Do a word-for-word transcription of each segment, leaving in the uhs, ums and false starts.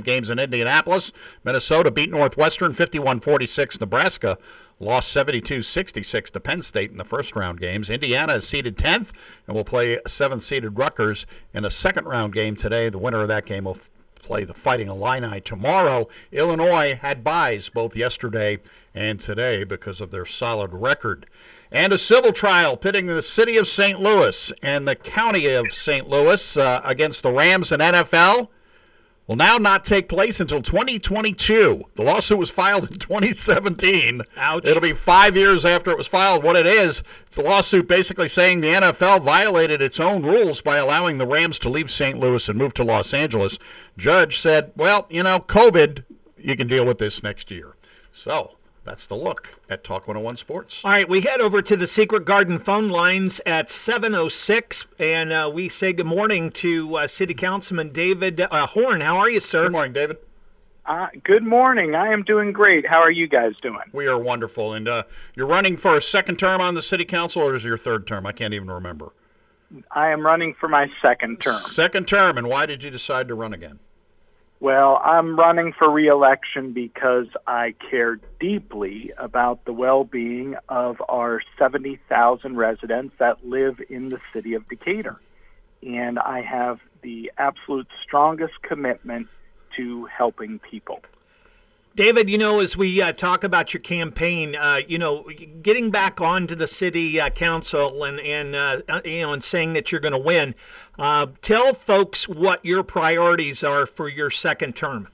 games in Indianapolis. Minnesota beat Northwestern fifty-one forty-six. Nebraska lost seventy-two sixty-six to Penn State in the first-round games. Indiana is seeded tenth and will play seventh-seeded Rutgers in a second-round game today. The winner of that game will play the Fighting Illini tomorrow. Illinois had byes both yesterday and today because of their solid record. And a civil trial pitting the city of Saint Louis and the county of Saint Louis uh, against the Rams and N F L will now not take place until twenty twenty-two. The lawsuit was filed in twenty seventeen. Ouch. It'll be five years after it was filed. What it is, it's a lawsuit basically saying the N F L violated its own rules by allowing the Rams to leave Saint Louis and move to Los Angeles. Judge said, well, you know, COVID, you can deal with this next year. So that's the look at Talk one oh one Sports. All right, we head over to the Secret Garden phone lines at seven oh six, and uh, we say good morning to uh, City Councilman David uh, Horn. How are you, sir? Good morning, David. Uh, good morning. I am doing great. How are you guys doing? We are wonderful. And uh, you're running for a second term on the City Council, or is it your third term? I can't even remember. I am running for my second term. Second term, and why did you decide to run again? Well, I'm running for re-election because I care deeply about the well-being of our seventy thousand residents that live in the city of Decatur. And I have the absolute strongest commitment to helping people. David, you know, as we uh, talk about your campaign, uh, you know, getting back onto the city uh, council and, and uh, you know, and saying that you're going to win, uh, tell folks what your priorities are for your second term.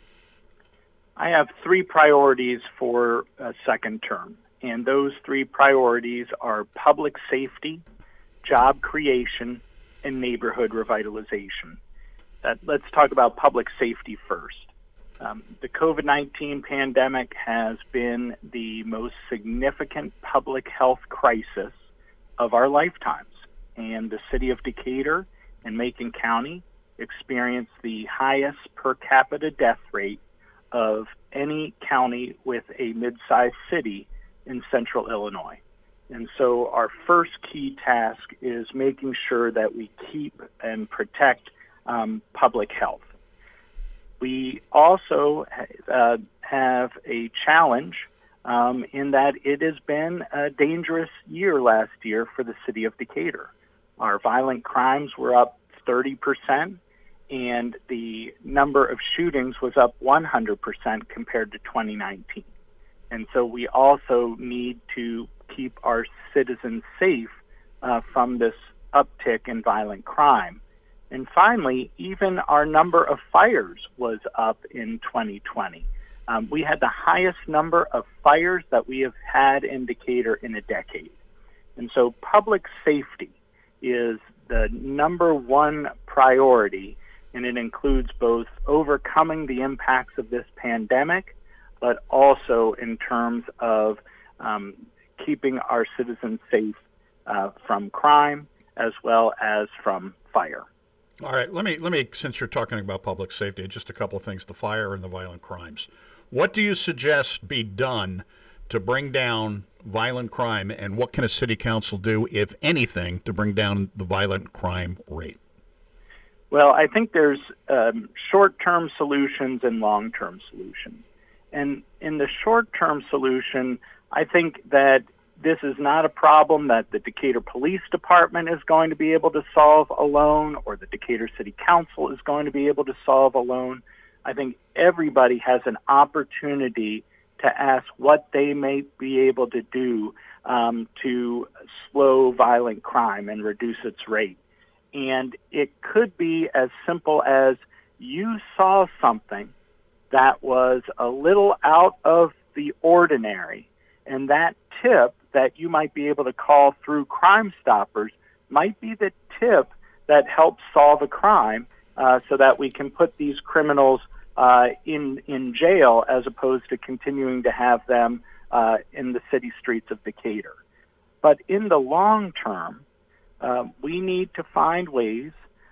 I have three priorities for a second term, and those three priorities are public safety, job creation, and neighborhood revitalization. Uh, let's talk about public safety first. Um, the COVID nineteen pandemic has been the most significant public health crisis of our lifetimes, and the city of Decatur and Macon County experienced the highest per capita death rate of any county with a mid-sized city in central Illinois. And so our first key task is making sure that we keep and protect um, public health. We also uh, have a challenge um, in that it has been a dangerous year last year for the city of Decatur. Our violent crimes were up thirty percent, and the number of shootings was up one hundred percent compared to twenty nineteen. And so we also need to keep our citizens safe uh, from this uptick in violent crime. And finally, even our number of fires was up in twenty twenty. Um, we had the highest number of fires that we have had in Decatur in a decade. And so public safety is the number one priority, and it includes both overcoming the impacts of this pandemic, but also in terms of um, keeping our citizens safe uh, from crime as well as from fire. All right, let me, let me, since you're talking about public safety, just a couple of things, the fire and the violent crimes. What do you suggest be done to bring down violent crime, and what can a city council do, if anything, to bring down the violent crime rate? Well, I think there's um, short-term solutions and long-term solutions. And in the short-term solution, I think that this is not a problem that the Decatur Police Department is going to be able to solve alone, or the Decatur City Council is going to be able to solve alone. I think everybody has an opportunity to ask what they may be able to do um, to slow violent crime and reduce its rate. And it could be as simple as you saw something that was a little out of the ordinary, and that tip that you might be able to call through Crime Stoppers might be the tip that helps solve a crime uh, so that we can put these criminals uh, in in jail as opposed to continuing to have them uh, in the city streets of Decatur. But in the long term, uh, we need to find ways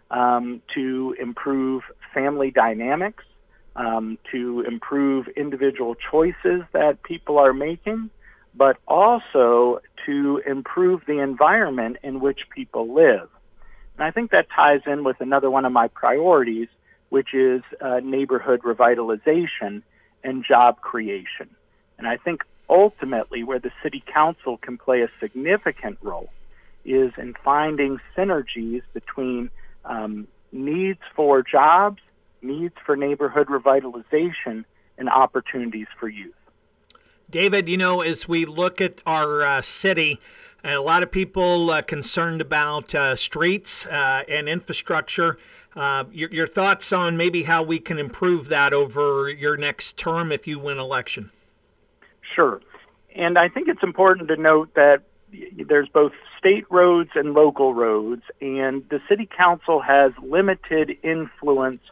um, to improve family dynamics, um, to improve individual choices that people are making, but also to improve the environment in which people live. And I think that ties in with another one of my priorities, which is uh, neighborhood revitalization and job creation. And I think ultimately where the city council can play a significant role is in finding synergies between um, needs for jobs, needs for neighborhood revitalization, and opportunities for youth. David, you know, as we look at our uh, city, a lot of people uh, concerned about uh, streets uh, and infrastructure. Uh, your, your thoughts on maybe how we can improve that over your next term if you win election? Sure. And I think it's important to note that there's both state roads and local roads, and the city council has limited influence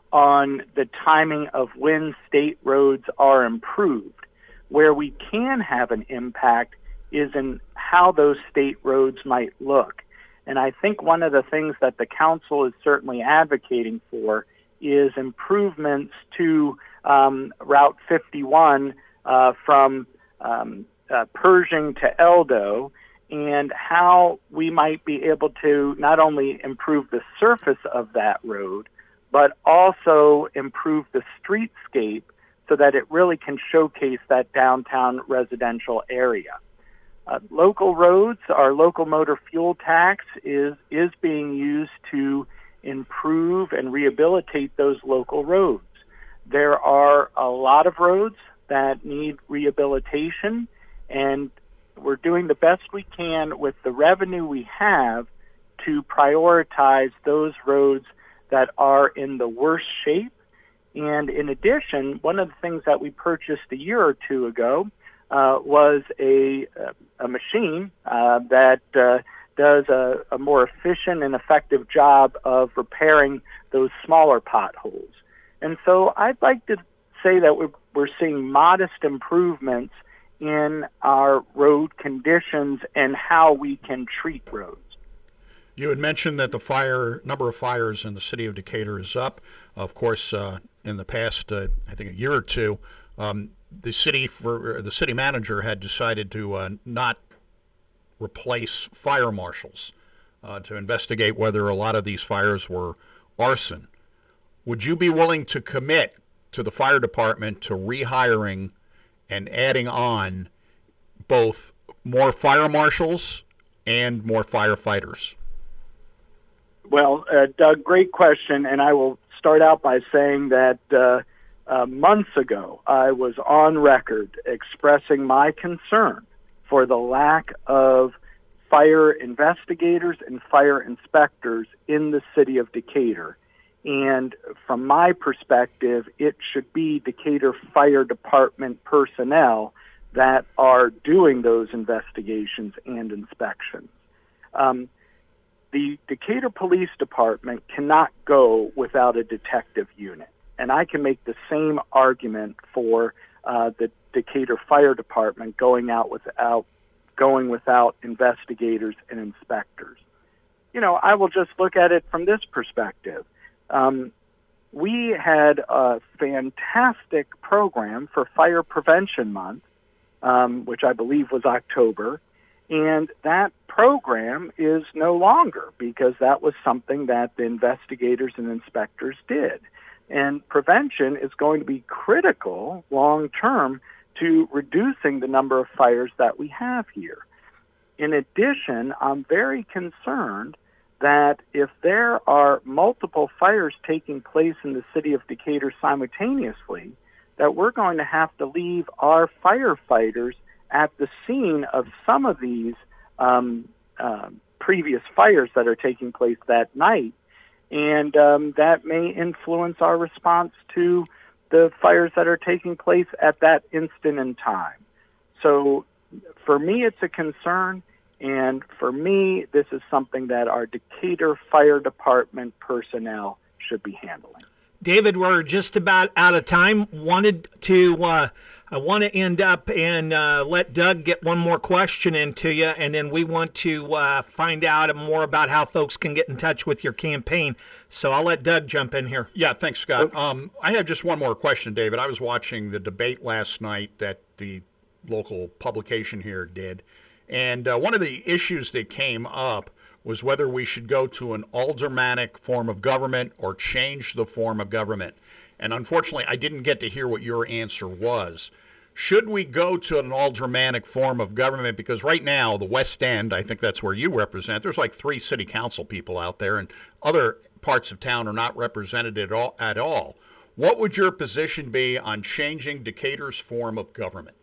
on the timing of when state roads are improved. Where we can have an impact is in how those state roads might look. And I think one of the things that the council is certainly advocating for is improvements to um, Route fifty-one uh, from um, uh, Pershing to Eldo, and how we might be able to not only improve the surface of that road, but also improve the streetscape so that it really can showcase that downtown residential area. Uh, local roads, our local motor fuel tax is is being used to improve and rehabilitate those local roads. There are a lot of roads that need rehabilitation, and we're doing the best we can with the revenue we have to prioritize those roads that are in the worst shape. And in addition, one of the things that we purchased a year or two ago uh, was a, a machine uh, that uh, does a, a more efficient and effective job of repairing those smaller potholes. And so I'd like to say that we're, we're seeing modest improvements in our road conditions and how we can treat roads. You had mentioned that the fire number of fires in the city of Decatur is up. Of course, uh, in the past, uh, I think a year or two, um, the city for the city manager had decided to uh, not replace fire marshals uh, to investigate whether a lot of these fires were arson. Would you be willing to commit to the fire department to rehiring and adding on both more fire marshals and more firefighters? Well, uh, Doug, great question, and I will start out by saying that uh, uh, months ago I was on record expressing my concern for the lack of fire investigators and fire inspectors in the city of Decatur. And from my perspective, it should be Decatur Fire Department personnel that are doing those investigations and inspections. Um, The Decatur Police Department cannot go without a detective unit. And I can make the same argument for uh, the Decatur Fire Department going out without going without investigators and inspectors. You know, I will just look at it from this perspective. Um, we had a fantastic program for Fire Prevention Month, um, which I believe was October. And that program is no longer, because that was something that the investigators and inspectors did. And prevention is going to be critical long term to reducing the number of fires that we have here. In addition, I'm very concerned that if there are multiple fires taking place in the city of Decatur simultaneously, that we're going to have to leave our firefighters at the scene of some of these um, uh, previous fires that are taking place that night. And um, that may influence our response to the fires that are taking place at that instant in time. So for me, it's a concern. And for me, this is something that our Decatur Fire Department personnel should be handling. David, we're just about out of time. Wanted to uh, I want to end up and uh, let Doug get one more question into you, and then we want to uh, find out more about how folks can get in touch with your campaign. So I'll let Doug jump in here. Yeah, thanks, Scott. Um, I have just one more question, David. I was watching the debate last night that the local publication here did, and uh, one of the issues that came up was whether we should go to an aldermanic form of government or change the form of government. And unfortunately, I didn't get to hear what your answer was. Should we go to an aldermanic form of government? Because right now, the West End, I think that's where you represent, there's like three city council people out there, and other parts of town are not represented at all. At all. What would your position be on changing Decatur's form of government?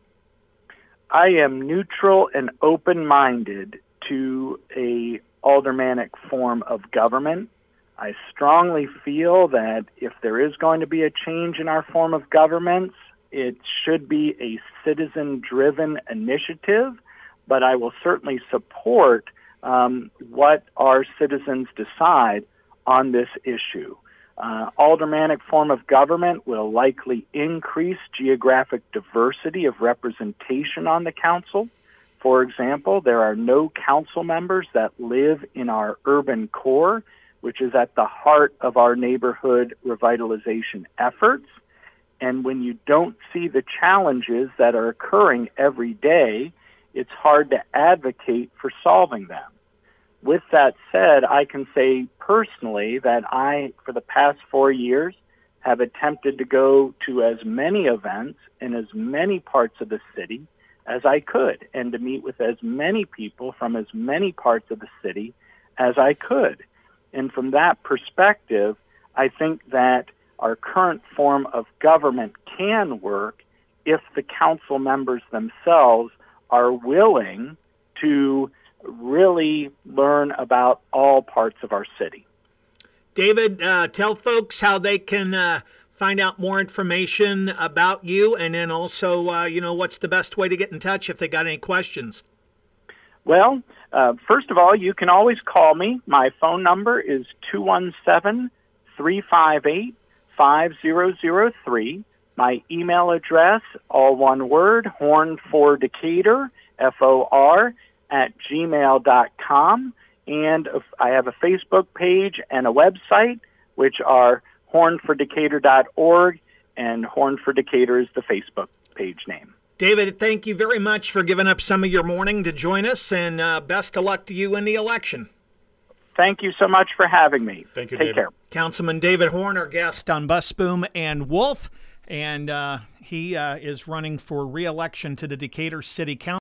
I am neutral and open-minded to a aldermanic form of government. I strongly feel that if there is going to be a change in our form of government, it should be a citizen-driven initiative, but I will certainly support um, what our citizens decide on this issue. Uh, aldermanic form of government will likely increase geographic diversity of representation on the council. For example, there are no council members that live in our urban core, which is at the heart of our neighborhood revitalization efforts. And when you don't see the challenges that are occurring every day, it's hard to advocate for solving them. With that said, I can say personally that I, for the past four years, have attempted to go to as many events in as many parts of the city as I could, and to meet with as many people from as many parts of the city as I could. And from that perspective, I think that our current form of government can work if the council members themselves are willing to really learn about all parts of our city. David, uh, tell folks how they can uh, find out more information about you, and then also, uh, you know, what's the best way to get in touch if they got any questions? Well, uh, first of all, you can always call me. My phone number is two one seven, three five eight, five zero zero three. My email address, all one word, horn for Decatur, F O R, at gmail dot com. And I have a Facebook page and a website, which are horn for decatur dot org, and Horn for Decatur is the Facebook page name. David, thank you very much for giving up some of your morning to join us, and uh, best of luck to you in the election. Thank you so much for having me. Thank you, Take David. care. Councilman David Horn, our guest on Bus Boom and Wolf, and uh, he uh, is running for re-election to the Decatur City Council.